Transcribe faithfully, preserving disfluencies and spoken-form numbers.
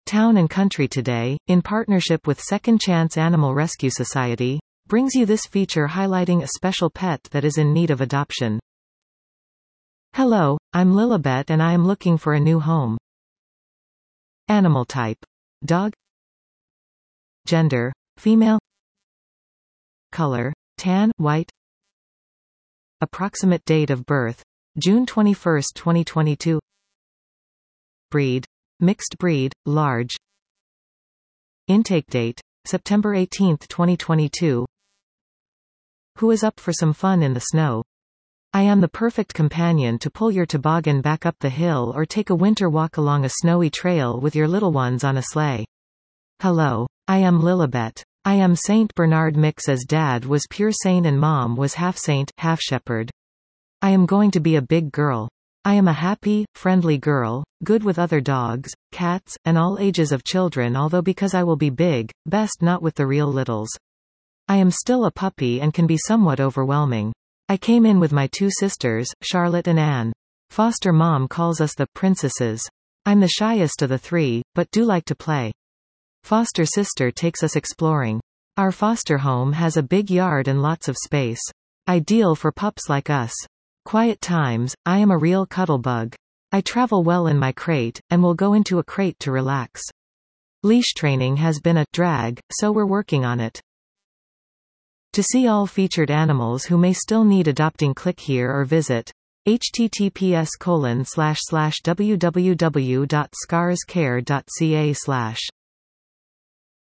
Town and Country Today, in partnership with Second Chance Animal Rescue Society, brings you this feature highlighting a special pet that is in need of adoption. Hello, I'm Lilibet and I am looking for a new home. Animal type: dog. Gender: female. Color: tan, white. Approximate date of birth: June twenty-first, twenty twenty-two. Breed: mixed breed, large. Intake date: September eighteenth, twenty twenty-two. Who is up for some fun in the snow? I am the perfect companion to pull your toboggan back up the hill or take a winter walk along a snowy trail with your little ones on a sleigh. Hello. I am Lilibet. I am Saint Bernard mix as dad was pure saint and mom was half saint, half shepherd. I am going to be a big girl. I am a happy, friendly girl, good with other dogs, cats, and all ages of children, although because I will be big, best not with the real littles. I am still a puppy and can be somewhat overwhelming. I came in with my two sisters, Charlotte and Anne. Foster mom calls us the princesses. I'm the shyest of the three, but do like to play. Foster sister takes us exploring. Our foster home has a big yard and lots of space. Ideal for pups like us. Quiet times, I am a real cuddle bug. I travel well in my crate, and will go into a crate to relax. Leash training has been a drag, so we're working on it. To see all featured animals who may still need adopting, click here or visit https colon slash slash www dot scars care dot ca slash